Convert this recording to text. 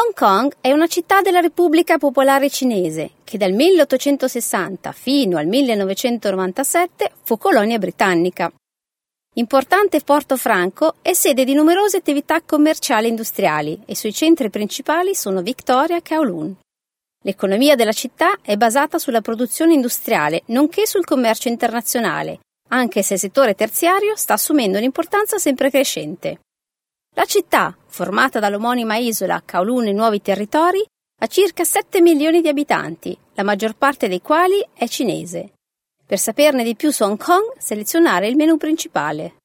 Hong Kong è una città della Repubblica Popolare Cinese che dal 1860 fino al 1997 fu colonia britannica. Importante porto franco, è sede di numerose attività commerciali e industriali e i suoi centri principali sono Victoria e Kowloon. L'economia della città è basata sulla produzione industriale, nonché sul commercio internazionale, anche se il settore terziario sta assumendo un'importanza sempre crescente. La città, formata dall'omonima isola Kowloon e nuovi territori, ha circa 7 milioni di abitanti, la maggior parte dei quali è cinese. Per saperne di più su Hong Kong, selezionare il menu principale.